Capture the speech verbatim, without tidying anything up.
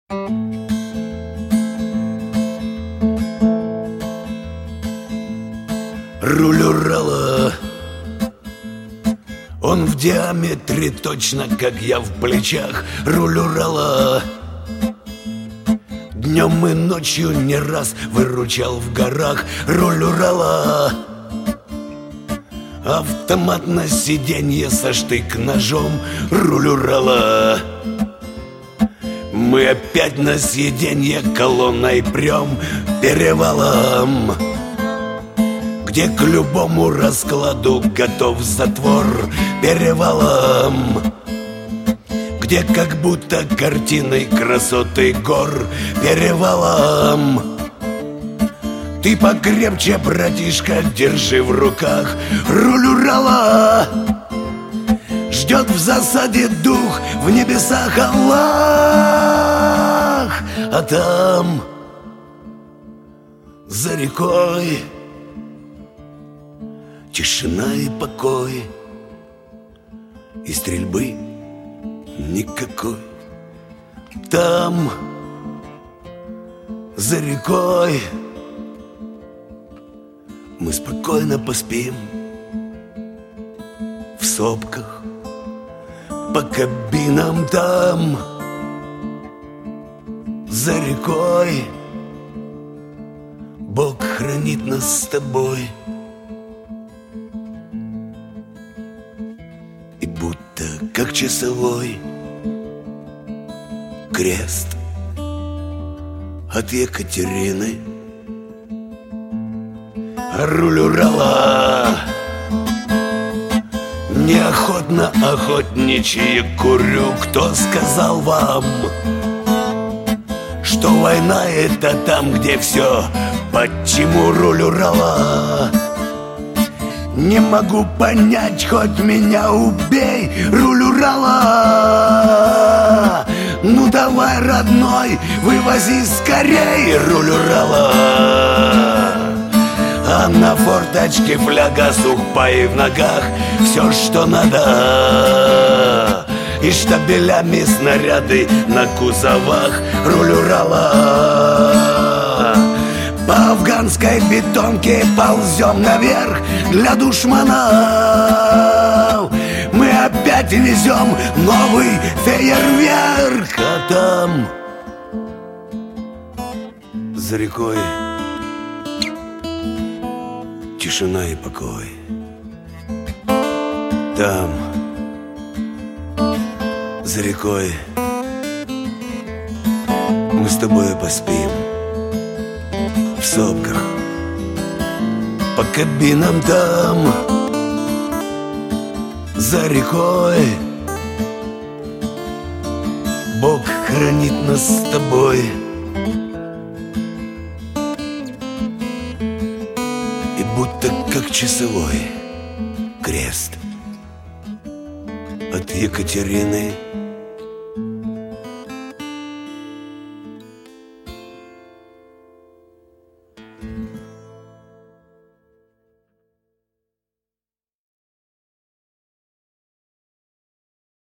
Руль Урала, он в диаметре точно, как я в плечах. Руль Урала днем и ночью не раз выручал в горах. Руль Урала, автомат на сиденье со штык-ножом. Руль Урала, мы опять на сиденье колонной прем перевалом, где к любому раскладу готов затвор перевалом, где как будто картиной красоты гор перевалом. Ты покрепче, братишка, держи в руках руль Урала. Ждет в засаде дух, в небесах Аллах. А там, за рекой, тишина и покой, и стрельбы никакой. Там, за рекой, мы спокойно поспим в сопках по кабинам. Там, за рекой, Бог хранит нас с тобой. И будто как часовой крест от Екатерины. Руль Урала, неохотно охотничьи курю. Кто сказал вам, что война — это там, где все? Почему руль Урала? Не могу понять, хоть меня убей, руль Урала. Ну давай, родной, вывози скорей руль Урала. А на форточке фляга сухпай в ногах, все, что надо. И штабелями снаряды на кузовах руль Урала. По афганской бетонке ползем наверх для душманов. Мы опять везем новый фейерверк. А там, за рекой, тишина и покой. Там, за рекой, мы с тобой поспим в сопках по кабинам. Там, за рекой, Бог хранит нас с тобой. И будто как часовой крест от Екатерины.